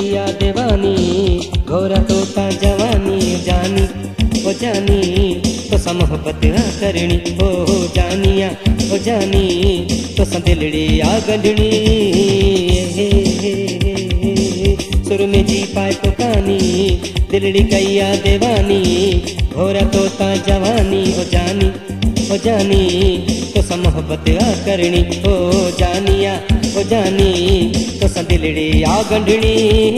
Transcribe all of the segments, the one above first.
कैया देवानी घोरा तोता जवानी जानी ओ जानी तो मोहब्बत करनी ओ जानिया ओ जानी तो दिलड़ी आ गंढणी सुर में जी पाए तो कानी दिलड़ी कैया देवानी घोरा तोता जवानी ओ जानी तो मोहब्बत करनी ओ जानिया ओ जानी तो दिलड़ी आ गंढणी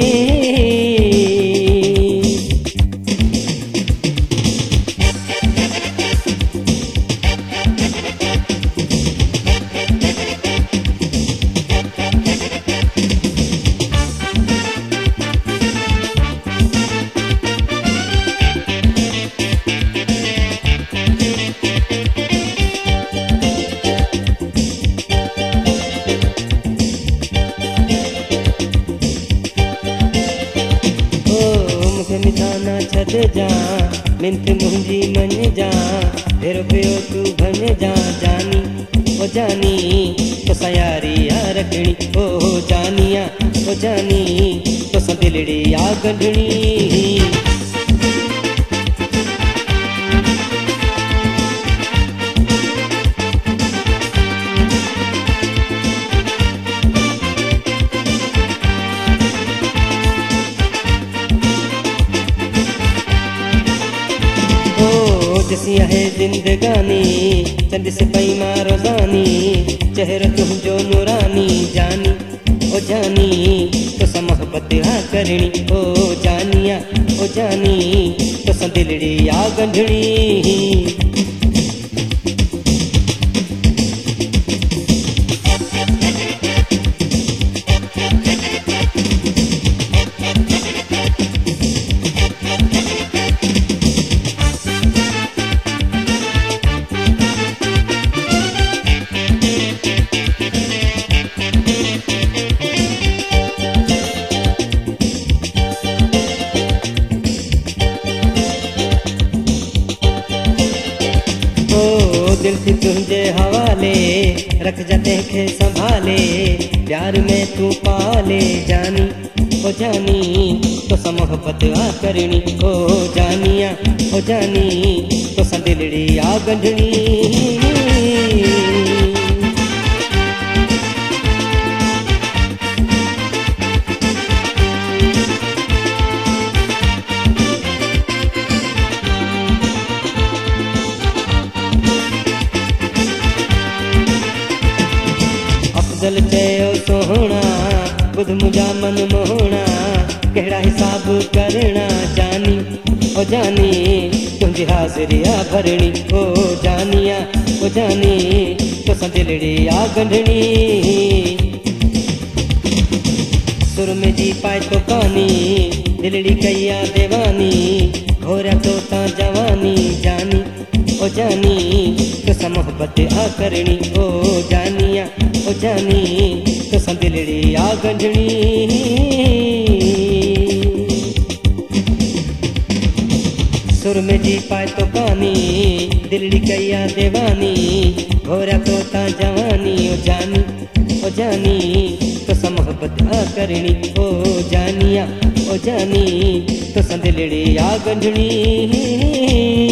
मिठाना छद जा मिंथ मुंहिंजी मन जा फिर पियो तू बन जा जानी ओ जानी तो यारी आ रखणी ओ जानिया ओ जानी तो दिलड़ी आ गंढणी जसिया है जिंदगानी चंद से पैमा रोजानी चेहरा तुझो नूरानी जानी ओ जानी तो मोहब्बत करनी ओ जानिया ओ जानी तो दिलड़ी आ गंढणी दिल थी तुझे हवाले रख जा देखे संभाले प्यार में तू पाले जानी ओ जानी तो मोहब्बत करनी ओ जानिया ओ जानी तो दिलड़ी आ गंढणी अफजल चयो सोहणा बुध मुझा मन मोहणा कहिड़ा हिसाब करना जानी ओ जानी तुझी हाज़िरी आ भरणी ओ जानिया ओ जानी तो दिलड़ी आ गंढणी सुर में जी पाए तो कानी दिलड़ी कैया देवानी घोरा तोता जवानी जानी ओ जानी तो मोहब्बत आ करनी ओ जानिया ओ जानी तो दिलड़ी आ गंढणी सुर में जी पाए तो कानी दिलड़ी कैया देवानी घोरा तोता जवानी ओ जानी तो मोहब्बत आ करनी ओ जानिया ओ जानी तो दिलड़ी आ गंढणी